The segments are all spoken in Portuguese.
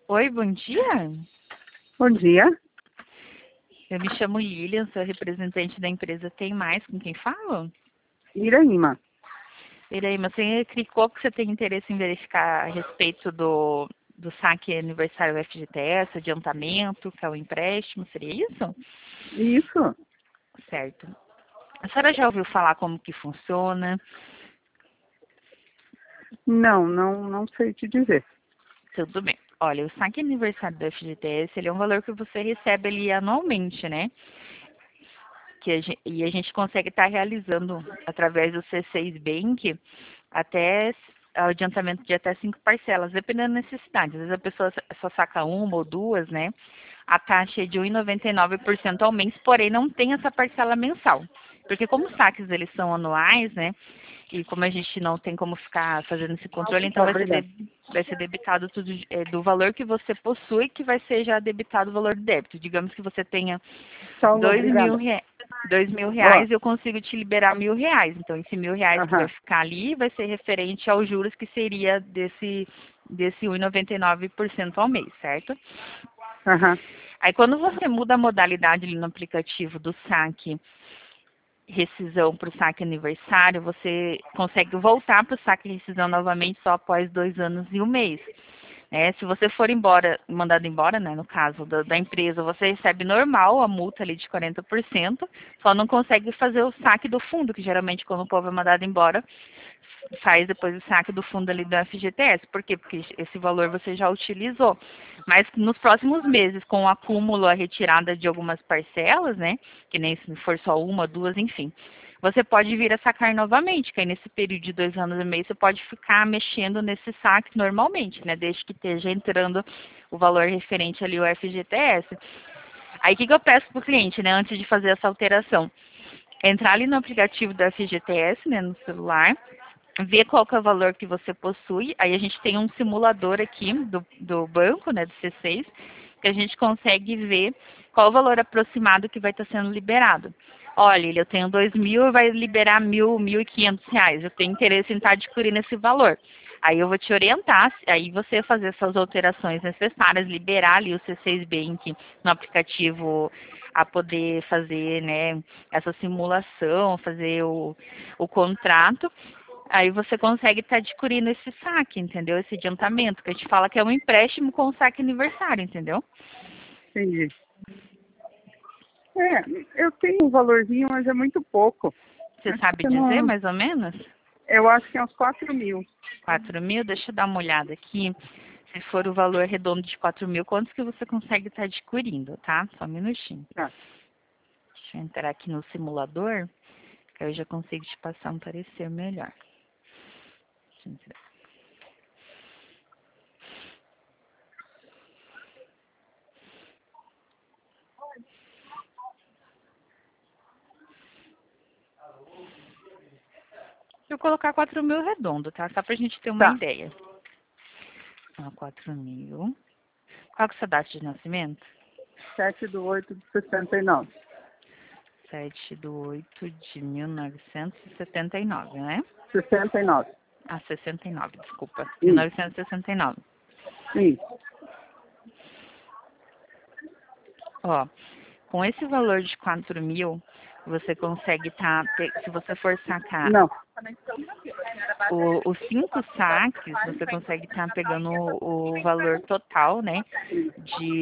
Oi, bom dia. Bom dia. Eu me chamo Lilian, sou representante da empresa Tem Mais, com quem falo? Iraíma. Iraíma, você clicou porque você tem interesse em verificar a respeito do saque aniversário do FGTS, adiantamento, que é o empréstimo, seria isso? Isso? Certo. A senhora já ouviu falar como que funciona? Não sei te dizer. Tudo bem. Olha, o saque aniversário do FGTS, ele é um valor que você recebe ali anualmente, né? E a gente consegue estar realizando através do C6 Bank até adiantamento de até 5 parcelas, dependendo da necessidade. Às vezes a pessoa só saca uma ou duas, né? A taxa é de 1,99% ao mês, porém não tem essa parcela mensal. Porque como os saques eles são anuais, né? E como a gente não tem como ficar fazendo esse controle, então Obrigada. vai ser debitado tudo do valor que você possui, que vai ser já debitado o valor do débito. Digamos que você tenha Saulo, 2.000 obrigada. reais. 2.000 Ó, reais, eu consigo te liberar 1.000 reais. Então, esse 1.000 reais que vai aham, ficar ali vai ser referente aos juros que seria desse 1,99% ao mês, certo? aham. Aí, quando você muda a modalidade ali no aplicativo do saque rescisão para o saque aniversário, você consegue voltar para o saque rescisão novamente só após 2 anos e um mês. Se você for embora, mandado embora, né, no caso da empresa, você recebe normal a multa ali de 40%, só não consegue fazer o saque do fundo, que geralmente quando o povo é mandado embora, faz depois o saque do fundo ali do FGTS. Por quê? Porque esse valor você já utilizou. Mas nos próximos meses, com o acúmulo, a retirada de algumas parcelas, né, que nem se for só uma, duas, enfim, você pode vir a sacar novamente, que aí nesse período de 2 anos e meio você pode ficar mexendo nesse saque normalmente, né? Desde que esteja entrando o valor referente ali ao FGTS. Aí o que eu peço para o cliente, né, antes de fazer essa alteração? Entrar ali no aplicativo do FGTS, né, no celular, ver qual que é o valor que você possui. Aí a gente tem um simulador aqui do banco, né, do C6, que a gente consegue ver qual o valor aproximado que vai estar sendo liberado. Olha, eu tenho 2.000 e vai liberar 1.500 reais. Eu tenho interesse em estar adquirindo esse valor. Aí eu vou te orientar, aí você fazer essas alterações necessárias, liberar ali o C6 Bank no aplicativo a poder fazer, né, essa simulação, fazer o contrato. Aí você consegue estar adquirindo esse saque, entendeu? Esse adiantamento, que a gente fala que é um empréstimo com saque aniversário, entendeu? Entendi. Eu tenho um valorzinho, mas é muito pouco. Você Acho sabe que dizer mais ou menos? eu acho que é uns 4.000. 4.000? Deixa eu dar uma olhada aqui. Se for o valor redondo de 4.000, quantos que você consegue estar adquirindo, tá? Só um minutinho. Tá, Deixa eu entrar aqui no simulador, que aí eu já consigo te passar um parecer melhor. Deixa eu entrar. Deixa eu colocar 4.000 redondo, tá? Só pra gente ter uma tá. ideia. 4.000. Qual que é a sua data de nascimento? 7/8/69. 7/8/1979, né? 69. Ah, 69, desculpa. Isso, 1969. isso. Ó, com esse valor de 4.000, você consegue se você for sacar Não. os 5 saques, você consegue estar pegando o valor total, né, de R$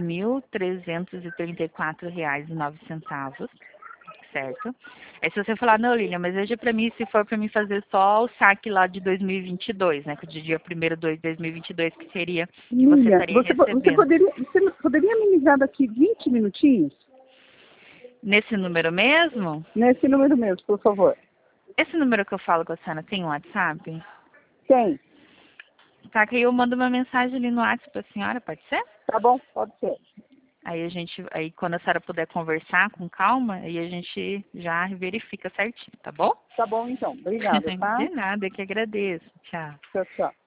2.334,09. Certo? Aí se você falar, não, Lilian, mas veja para mim se for para mim fazer só o saque lá de 2022, né? Que é de dia 1º de 2022, que seria que você Lilian, estaria recebendo. você poderia me ligar daqui 20 minutinhos? Nesse número mesmo? Nesse número mesmo, por favor. Esse número que eu falo com a senhora tem um WhatsApp? Tem. Tá, que aí eu mando uma mensagem ali no WhatsApp pra senhora, pode ser? Tá bom? Pode ser. Aí quando a senhora puder conversar com calma, aí a gente já verifica certinho, tá bom? Tá bom, então. Obrigada, tá? De nada, eu que agradeço. Tchau. Tchau, tchau.